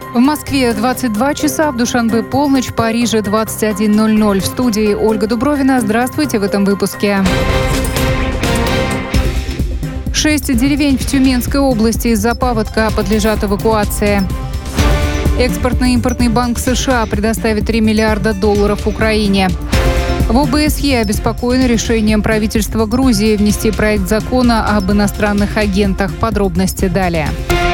В Москве 22 часа, в Душанбе полночь, в Париже 21:00. В студии Ольга Дубровина. Здравствуйте в этом выпуске. 6 деревень в Тюменской области из-за паводка подлежат эвакуации. Экспортно-импортный банк США предоставит $3 миллиарда Украине. В ОБСЕ обеспокоены решением правительства Грузии внести проект закона об иностранных агентах. Подробности далее.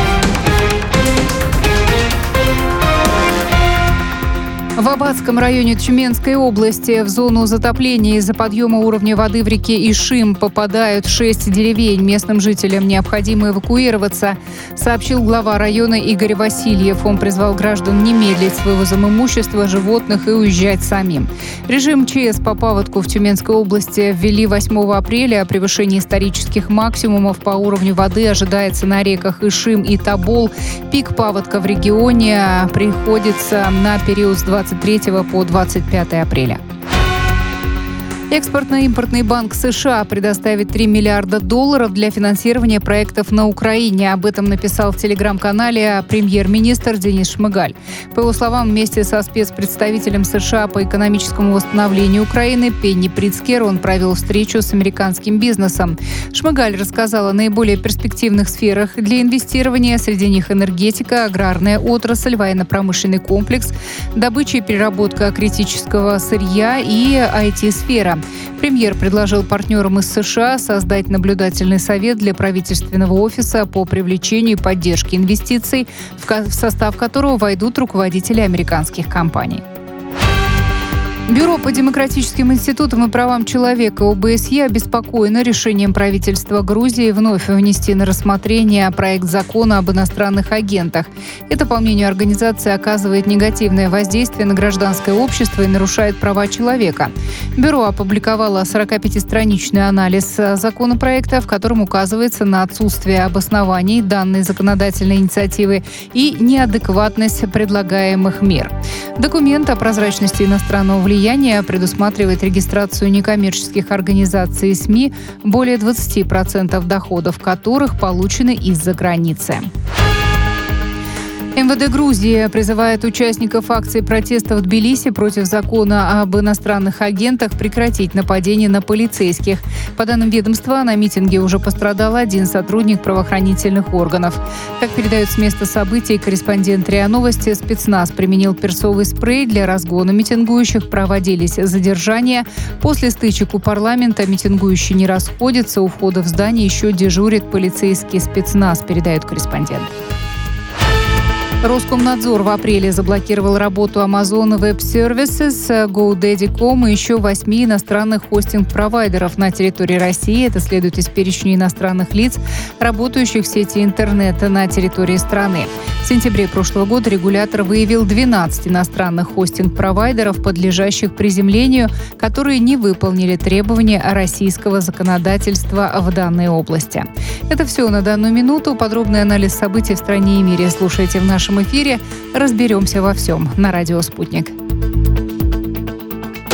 В Аббатском районе Тюменской области в зону затопления из-за подъема уровня воды в реке Ишим попадают 6 деревень. Местным жителям необходимо эвакуироваться, сообщил глава района Игорь Васильев. Он призвал граждан не медлить с вывозом имущества, животных и уезжать самим. Режим ЧС по паводку в Тюменской области ввели 8 апреля. Превышение исторических максимумов по уровню воды ожидается на реках Ишим и Тобол. Пик паводка в регионе приходится на период с 23 по 25 апреля. Экспортно-импортный банк США предоставит $3 миллиарда для финансирования проектов на Украине. Об этом написал в телеграм-канале премьер-министр Денис Шмыгаль. По его словам, вместе со спецпредставителем США по экономическому восстановлению Украины Пенни Прицкер он провел встречу с американским бизнесом. Шмыгаль рассказал о наиболее перспективных сферах для инвестирования. Среди них энергетика, аграрная отрасль, военно-промышленный комплекс, добыча и переработка критического сырья и IT-сфера. Премьер предложил партнерам из США создать наблюдательный совет для правительственного офиса по привлечению и поддержке инвестиций, в состав которого войдут руководители американских компаний. Бюро по демократическим институтам и правам человека ОБСЕ обеспокоено решением правительства Грузии вновь внести на рассмотрение проект закона об иностранных агентах. Это, по мнению организации, оказывает негативное воздействие на гражданское общество и нарушает права человека. Бюро опубликовало 45-страничный анализ законопроекта, в котором указывается на отсутствие обоснований данной законодательной инициативы и неадекватность предлагаемых мер. Документ о прозрачности иностранного влияния предусматривает регистрацию некоммерческих организаций и СМИ, более 20% доходов которых получены из-за границы. МВД Грузии призывает участников акции протеста в Тбилиси против закона об иностранных агентах прекратить нападения на полицейских. По данным ведомства, на митинге уже пострадал один сотрудник правоохранительных органов. Как передают с места событий корреспондент РИА Новости, спецназ применил перцовый спрей для разгона митингующих, проводились задержания. После стычек у парламента митингующие не расходятся, у входа в здание еще дежурит полицейский спецназ, передает корреспондент. Роскомнадзор в апреле заблокировал работу Amazon Web Services, GoDaddy.com и еще 8 иностранных хостинг-провайдеров на территории России. Это следует из перечня иностранных лиц, работающих в сети интернет на территории страны. В сентябре прошлого года регулятор выявил 12 иностранных хостинг-провайдеров, подлежащих приземлению, которые не выполнили требования российского законодательства в данной области. Это все на данную минуту. Подробный анализ событий в стране и мире слушайте в нашем эфире. Разберемся во всем на радио «Спутник».